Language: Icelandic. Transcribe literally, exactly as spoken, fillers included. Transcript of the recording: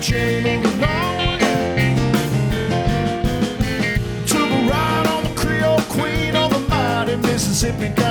chain moving on. Took a ride on the Creole Queen on the mighty Mississippi.